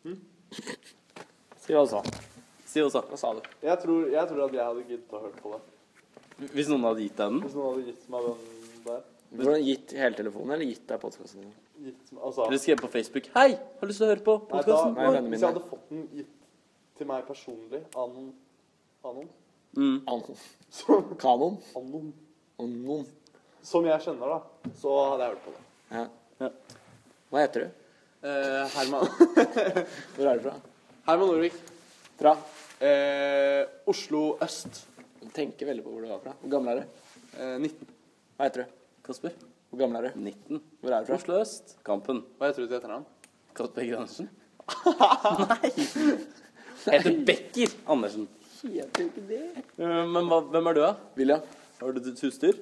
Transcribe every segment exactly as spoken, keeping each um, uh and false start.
Mm. Si hva du sa. Si også. Hva sa du? Jeg tror, jeg tror at jeg hadde giddet å høre på det. Hvis noen hadde gitt deg den? Hvis noen hadde gitt meg den der. Hvordan gitt hele telefonen, eller gitt deg podcasten din? Gitt, altså, Eller skrevet på Facebook. Hei, har du lyst til å høre på nei, da, podcasten? Nei, vennene hvis mine. jeg hadde fått den gitt til meg personlig av noen, av noen, Mm. Anon. som, Kanon. av noen, Anon. som jeg kjenner da, så hadde jeg hørt på det. Ja. Ja. Hva heter du? Eh, Herman. Hvor er du fra? Herman Norvik. Fra? Eh, Oslo Øst. Du tenker veldig på hvor du var fra. Hvor gammel er du? Eh, nitten. Hva heter du? Kasper? Hvor gammel er du? nitten. Hvor er du fra? Oslo Øst. Kampen. Hva heter du til etternavn? Kasper Becker Andersen? Nei! Jeg heter Becker Andersen. Heter ikke det. Eh, Men hva, hvem er du da? William? Har du et husdyr?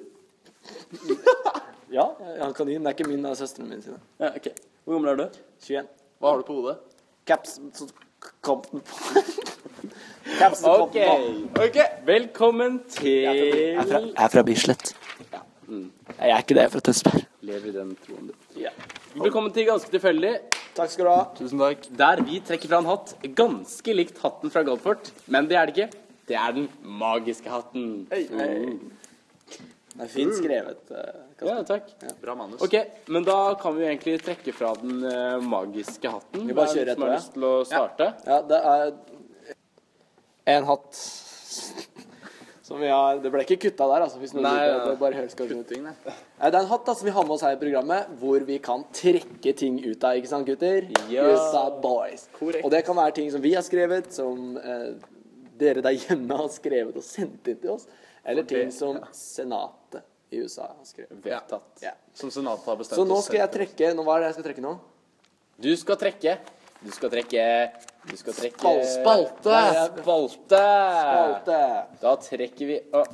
Ja, jeg har kanin. Det er ikke min, det er søsteren min sine. Ja, ok. Hvor gammel er du? tjueen. Hva har du på hodet? Caps så kom den på. Caps så kom Ok. den på. Ok. Velkommen til Jeg er fra, jeg er fra Bislett. Ja. Mm. Jeg er ikke det, jeg er fra Tønsberg. Lever i den troen du. Ja. Velkommen til Ganske tilfeldig, Takk skal du ha. Tusen takk. der vi trekker fra en hatt ganske likt hatten fra Galfort, men det er det ikke. Det er den magiske hatten. Hei. Mm. Det er fint skrevet, eh, Kasper. Ja, takk. Bra manus. Ok, men da kan vi egentlig trekke fra den eh, magiske hatten. Vi bare Hvem er kjører det som etter, har ja. lyst til å starte? Ja, det er en hatt som vi har. Det ble ikke kutta der, altså. Hvis noen Nei, lurer på ja. det, det bare høres kanskje ut. Ting, nei. Nei, det er en hatt da, som vi har med oss her i programmet, hvor vi kan trekke ting ut av, ikke sant, gutter? Ja. USA boys. Korrekt. Og det kan være ting som vi har skrevet, som eh, dere der hjemme har skrevet og sendt inn til oss, eller ting det- som ja. senatet i U S A har skrevet. Vedtatt. Ja. Som senatet har bestemt. Så nå oss skal jeg selv. trekke, nå hva er det jeg skal trekke nå? Du skal trekke. Du skal trekke. Du skal trekke. Spal- spalte. Nei, Spalte. Spalte. Da trekker vi Å,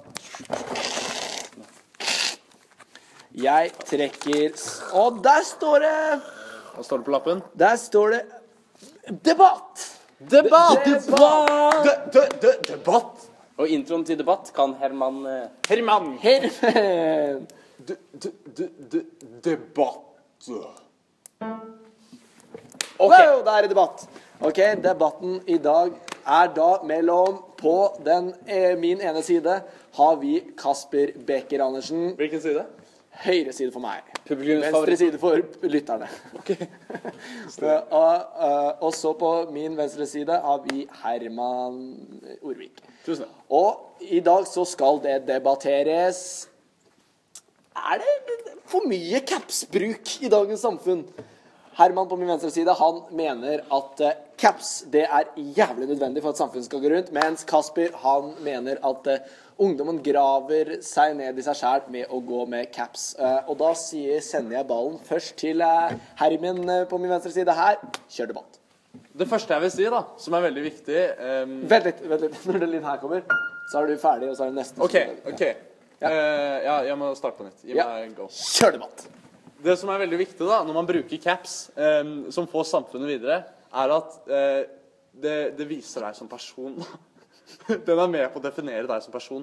Jeg trekker, s- og der står det, Hva står det på lappen? der står det, debatt! Debatt! Debatt! Debatt! Og introen til debatt kan Herman eh, Herman! Herman! De, de, de, de, debatt. Ok, wow, det er debatt. Ok, debatten i dag er da mellom, på den, eh, min ene side har vi Kasper Becker Andersen, Hvilken side? høyre side for meg. Publikums Venstre favoritt. side for lytterne. og, og, og så på min venstre side har vi Herman Orvik. Tusen takk. Og i dag så skal det debatteres. Er det for mye capsbruk i dagens samfunn? Herman på min venstre side, han mener at eh, caps det er jævlig nødvendig for at samfunnet skal gå rundt, mens Kasper han mener at eh, ungdommen graver seg ned i seg selv med å gå med caps. Eh, og da sier, sender jeg ballen først til eh, Herman eh, på min venstre side her. Kjør debatt. Det første jeg vil si, da, som er veldig viktig um, Vent litt, vent litt. Når den lyden her kommer, så er du ferdig, og så er det neste. OK. som- ok Ja. Eh, ja, jeg må starte på nytt. Gi Ja. meg go. Kjør debatt. Det som er veldig viktig da, når man bruker caps, um, som får samfunnet videre, er at eh, det, det viser deg som person. Den er med på å definere deg som person.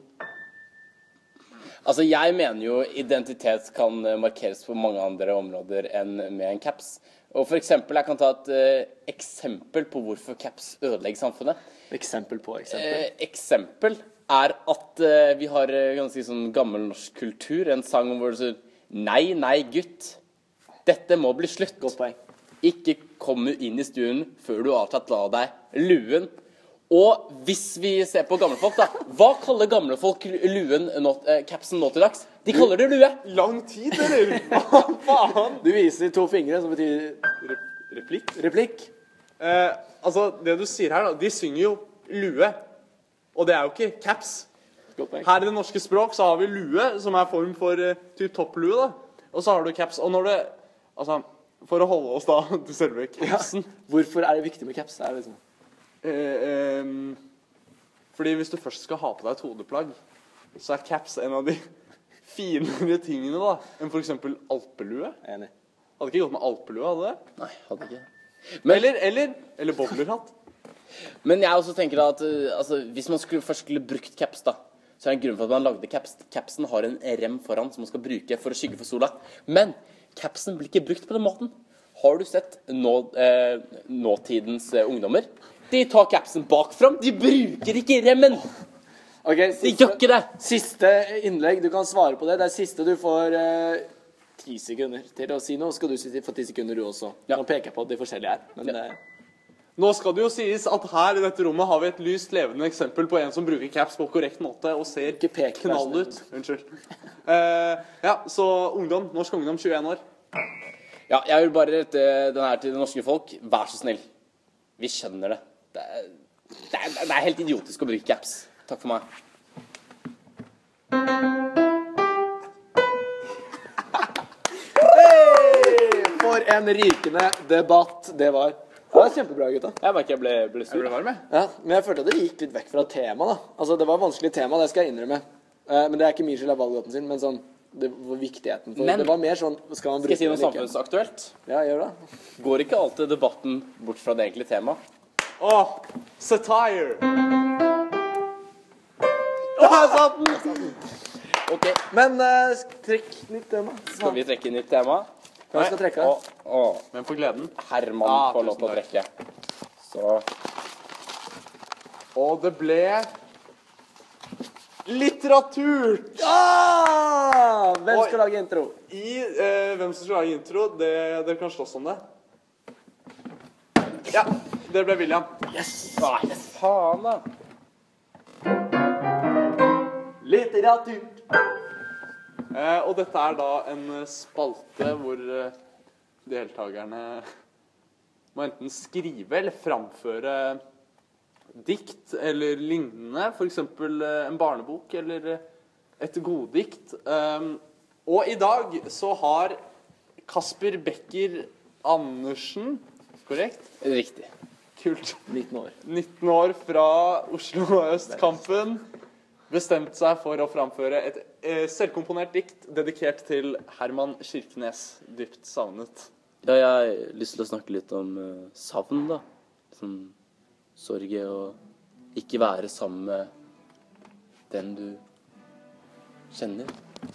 Altså, jeg mener jo identitet kan eh, markeres på mange andre områder enn med en caps. Og for eksempel, jeg kan ta et eh, eksempel på hvorfor caps ødelegger samfunnet. Eksempel på eksempel. Eh, eksempel er at eh, vi har eh, ganske sånn gammel norsk kultur, en sang hvor det står nei, nei, gutt. Dette må bli slutt. Godt poeng. Ikke komme inn i stuen før du har tatt av deg luen. Og hvis vi ser på gamle folk, da. Hva kaller gamle folk luen, nå, eh, capsen nå til dags? De kaller det lue. Lang tid, eller? Hva faen? Du viser to fingre, som betyr Replikk? replikk. Eh, altså, det du sier her, da, de synger jo lue. Og det er jo ikke caps. Godt poeng. Her i det norske språk så har vi lue, som er form for uh, typ topplue, da. Og så har du caps. Og når det, altså, for å holde oss da til selve capsen. Hvorfor er det viktig med caps? Det er liksom... Eh, ehm, fordi hvis du først skal ha på deg et hodeplagg, så er caps en av de finere tingene da, enn for eksempel alpelue. Enig. Hadde ikke gått med alpelue, hadde det? Nei, hadde ikke. Eller, eller, eller bowlerhatt. Men jeg også tenker da at uh, altså, hvis man skulle, først skulle brukt caps, da, så er det en grunn for at man lagde caps. Capsen har en rem foran som man skal bruke for å skygge for sola. Men capsen blir ikke brukt på den måten. har du sett nå, eh, nåtidens eh, ungdommer? De tar capsen bak fram. De bruker ikke remmen. Ok, De siste, gjør ikke det. siste innlegg. Du kan svare på det. Det er siste du får eh, ti sekunder til å si noe. Skal du si få ti sekunder du også? Ja. Nå peker jeg på de forskjellige her. Men Ja. eh, Nå skal det jo sies at her i dette rommet har vi et lyst levende eksempel på en som bruker caps på korrekt måte og ser Ikke pek, knall vær ut. Unnskyld. Eh, ja, så ungdom. Norsk ungdom, tjueen år. Ja, jeg vil bare rette den her til det norske folk. Vær så snill. Vi skjønner det. Det er, det er, det er helt idiotisk å bruke caps. Takk for meg. Hey! For en rykende debatt det var. Det var kjempebra, gutta. Jeg merker jeg ble, ble sur. Jeg ble varm, jeg. Ja, men jeg følte at det gikk litt vekk fra tema da. Altså, det var et vanskelig tema, det skal jeg innrømme. Eh, men det er ikke min skyld av valgåten sin, men sånn, det var viktigheten. For Men- det var mer sånn, skal man Skal bruke jeg si noe det eller ikke? samfunnsaktuelt? Ja, gjør det. Går ikke alltid debatten bort fra det egentlige temaet? Åh, satire. Der satt den! Ok, Men eh, trekk nytt tema. skal vi trekke inn nytt tema? Hvem skal trekke det? Å, å, Hvem får gleden? Herman Ah, får lov til å tusen trekke. Så, Og det ble litteratur. Ah! Hvem Oi. skal lage intro? I eh, hvem som skal lage intro, det, dere kan slåss om det. Ja, det ble William. nei, faen da. Litteratur. Eh, og dette er da en eh, spalte hvor eh, deltakerne må enten skrive eller framføre dikt eller lignende. For eksempel eh, en barnebok eller eh, et goddikt. Um, og i dag så har Kasper Becker Andersen, korrekt? Riktig. Kult. nitten år. nitten år fra Oslo Østkampen. Bestemt seg for å framføre et eh, selvkomponert dikt dedikert til Herman Kirkenes, dypt savnet. Ja, jeg har lyst til å snakke litt om uh, savn da. Sånn sorge og ikke være sammen med den du kjenner.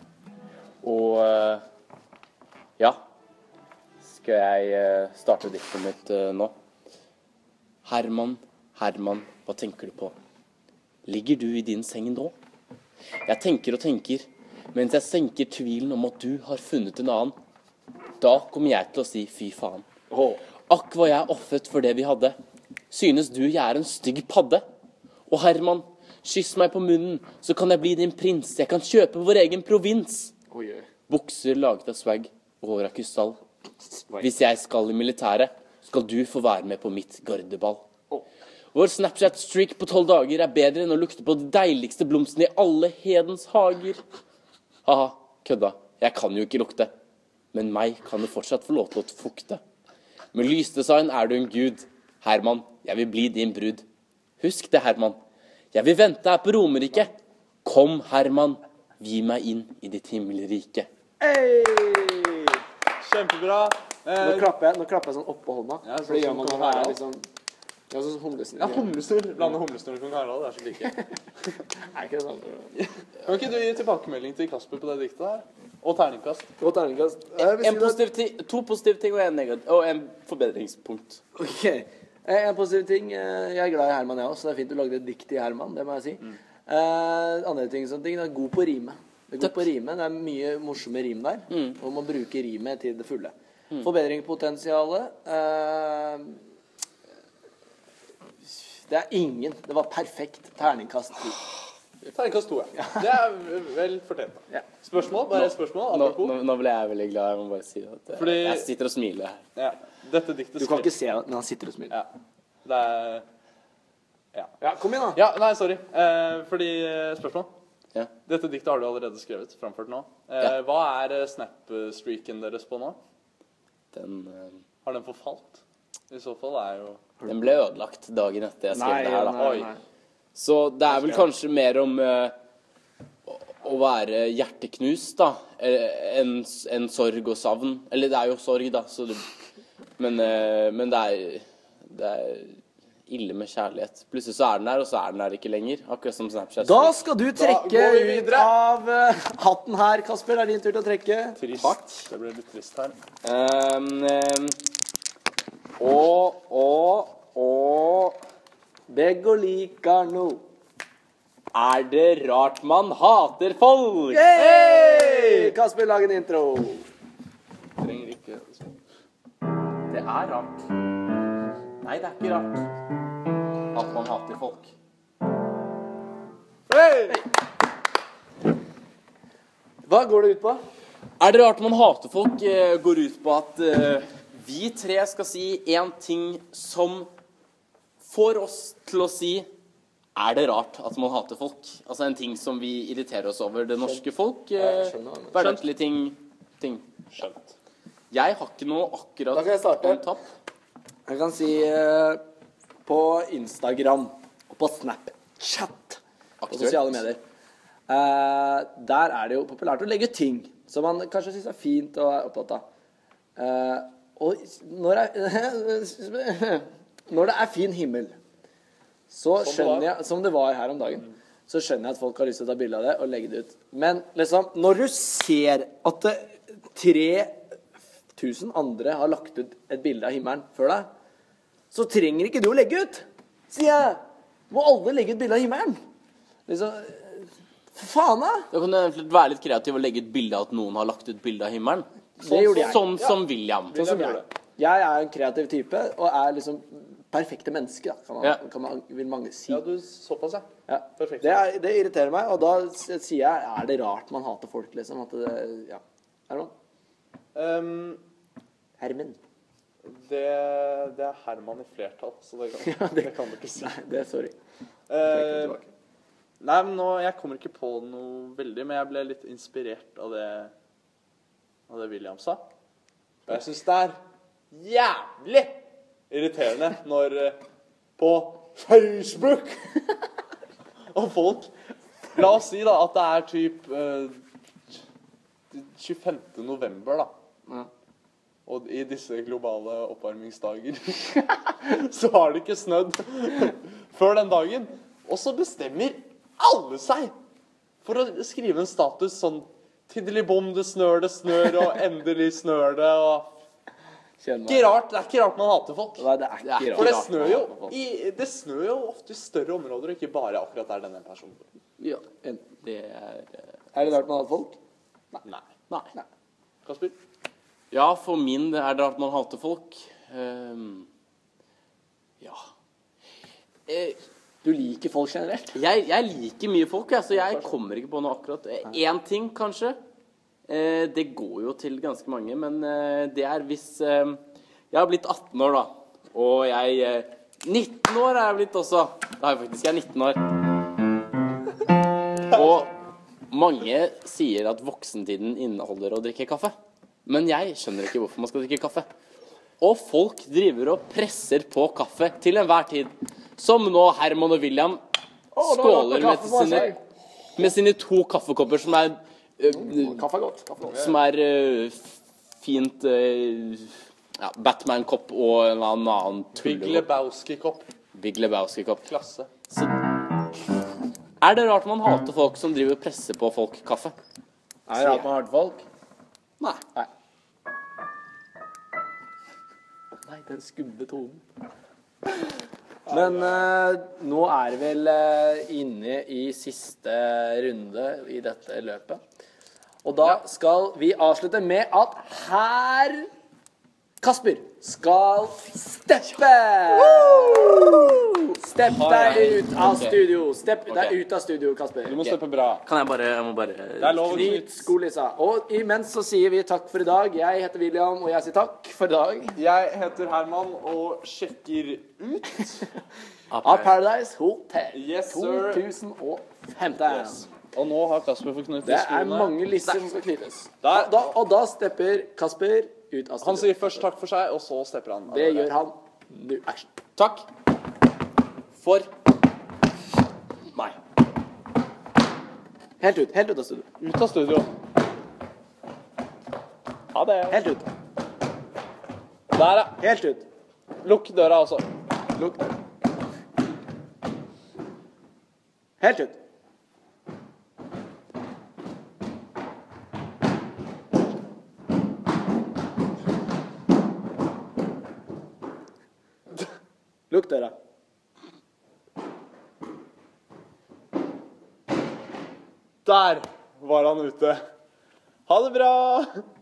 Og uh, ja, skal jeg uh, starte diktet mitt uh, nå? Herman, Herman, hva tenker du på? Ligger du i din seng nå? Jeg tenker og tenker, mens jeg senker tvilen om at du har funnet en annen. Da kommer jeg til å si fy faen. Åh. Akk hva jeg offet for det vi hadde. Synes du jeg er en stygg padde? Og Herman, kyss meg på munnen, så kan jeg bli din prins. Jeg kan kjøpe vår egen provins. Oi, oi. Bukser laget av swag og hår av krystall. Hvis jeg skal i militæret, skal du få være med på mitt gardeball. Vår Snapchat-streak på tolv dager er bedre enn å lukte på de deiligste blomstene i alle hedens hager. Haha, kødda. Jeg kan jo ikke lukte. Men meg kan du fortsatt få lov til å fukte. Med lysdesign er du en gud. Herman, jeg vil bli din brud. Husk det, Herman. Jeg vil vente her på Romerike. Kom, Herman. Gi meg inn i ditt himmelrike. Hey! Kjempebra. Nå Eh, klapper jeg, nå klapper jeg sånn oppå hånda. Ja, sånn for det gjør som man når kong det er Harald. liksom... Ja, sånn som humlesnurr. ja, humlesnurr. Blande humlesnurr og kong Harald, det er så like. Er ikke det sånn? Kan ikke du gi tilbakemelding til Kasper på det diktet her? Og terningkast. Godt terningkast. Jeg vil si En det- positiv ting, to positive ting og en, negativ, og en forbedringspunkt. Ok. Eh, En positiv ting. eh, Jeg er glad i Herman, jeg også. Det er fint du lagde et dikt i Herman, det må jeg si. Eh, andre ting, sånne ting, det er god på rime. Det er god på rime. Det er mye morsomme rim der. Og man bruker rimet til det fulle. Forbedringspotensialet. Eh, det er ingen. Det var perfekt. Terningkast to. Terningkast to, ja. Det er vel fortjent. da. Ja. Spørsmål? Bare et spørsmål? Nå, Apropos. nå, nå ble jeg veldig glad. Jeg må bare si at eh, Fordi- jeg sitter og smiler her. Ja. Dette diktet Du kan ikke se det, men han sitter og smiler. Ja. Det er Ja. Ja, kom igjen da. Ja, nei, sorry. Eh, fordi eh, Spørsmål? Ja. Dette diktet har du allerede skrevet. Framført nå. Eh, Ja. Hva er eh, snap-streaken deres på nå? Den, eh, Har den forfalt? I så fall er jo den ble ødelagt dagen etter jeg skrev det her. da. Oi. Så det er vel kanskje mer om eh, å, å være hjerteknust, da. eh, En, en sorg og savn. Eller det er jo sorg, da. Så det, men, eh, men det er, det er ille med kjærlighet. Plutselig så er den der, og så er den der ikke lenger. Akkurat som Snapchat. Da skal du trekke går vi ut videre. av eh, hatten her, Kasper. Det er din tur til å trekke. trist. Det ble litt trist her. Um, um, Og, og, og Begge liker noe. Er det rart man hater folk? Hey! Kasper, lag en intro. Trenger ikke. Det er rart. Nei, det er ikke rart at man hater folk. Hey! Hva går det ut på? Er det rart man hater folk? eh, Går ut på at eh, vi tre skal si en ting som får oss til å si er det rart at man hater folk? Altså en ting som vi irriterer oss over det norske folk. Eh, Jeg skjønner, men- Hverdagslige ting, ting. Skjønt. Jeg har ikke noe akkurat Da kan jeg starte. on topp. Jeg kan si eh, på Instagram og på Snapchat, på Aktuelt. sosiale medier. Eh, der er det jo populært å legge ut ting som man kanskje synes er fint og er opptatt av. Eh, og når, jeg, når det er fin himmel, så det skjønner var. jeg, som det var her om dagen, så skjønner jeg at folk har lyst til å ta bilde av det og legge det ut. Men liksom, når du ser at det, tre tusen andre har lagt ut et bilde av himmelen før deg, så trenger ikke du å legge ut, sier jeg. Må alle legge ut bilde av himmelen? Liksom, for faen da. Da kan du eventuelt være litt kreativ og legge et bilde av at noen har lagt ut bilde av himmelen. Det gjorde jeg. Sånn som William. Sånn som jeg. Jeg er en kreativ type, og er liksom perfekte menneske, da, kan man, Ja. kan man, vil mange si. Ja, du såpass, ja. Ja. Perfekt. Det, er, det irriterer meg, og da s- sier jeg, er det rart man hater folk, liksom? At det, ja. Er det noe? Um, Hermen. det, det er Herman i flertall, så det kan, Ja, det, det- kan du ikke si. Nei, det er sorry. Eh, tilbake. nei, men nå, jeg kommer ikke på noe veldig, men jeg ble litt inspirert av det, av det William sa. Og jeg synes det er jævlig irriterende når eh, på Facebook og folk, la oss si da at det er typ eh, tjuefemte november da, Ja. og i disse globale oppvarmingsdager så har det ikke snødd før den dagen. Og så bestemmer alle seg for å skrive en status sånn Tiddelibom, det snør, det snør, og endelig snør det, og Kjenn meg. ikke rart, det er ikke rart man hater folk. Nei, det er ikke For det rart. snør jo i, det snør jo ofte i større områder, og ikke bare akkurat der denne personen bor. Ja. En- Det er eh, Er det rart man hater folk? Nei. Nei. Kasper? Ja, for min er det rart man hater folk. Ehm, ja. Eh, Du liker folk generelt. jeg, jeg liker mye folk, jeg, så jeg kommer ikke på noe akkurat. Én ting, kanskje. Eh, det går jo til ganske mange, men eh, det er hvis eh, jeg har blitt atten år, da. Og jeg eh, nitten år er jeg blitt også. Da er jeg faktisk jeg er nitten år. Og mange sier at voksentiden inneholder å drikke kaffe. Men jeg skjønner ikke hvorfor man skal drikke kaffe. Og folk driver og presser på kaffe til enhver tid. Som nå Herman og William skåler med sine, med sine to kaffekopper som er øh, Kaffe er godt. Kaffe er godt. Som er øh, fint øh, ja, Batman-kopp og en eller annen Big tullekopp. Lebowski-kopp. Big Lebowski-kopp. Klasse. Så er det rart man hater folk som driver og presser på folk kaffe? Er det rart man hater folk? Nei. Nei. Nei, den skumle tonen. Men eh, nå er vi vel eh, inne i siste runde i dette løpet. Og da skal vi avslutte med at herr Kasper skal steppe! Stepp deg ut av Ok. studio. Stepp deg Ok. ut av studio, Kasper. Du må steppe bra. Kan jeg bare, jeg må bare Det er lov å Knyt knyte. skolissa. Og imens så sier vi takk for i dag. Jeg heter William, og jeg sier takk for i dag. Jeg heter Herman og sjekker ut. Av Paradise Hotel Yes, to sir. tusen og femten. Og nå har Kasper fått knyttet Det er skoene. mange lister som skal knyttes. Der. Og da, og da stepper Kasper ut av Han studio. sier først takk for seg, og så stepper han. Det gjør han nå. Action. Takk for meg. Helt ut. Helt ut av studio. Ut av studio. Ha det. Helt ut. Der, ja. Helt ut. Lukk døra også. Lukk. Helt ut. Lukk døra. Der var han ute. Ha det bra!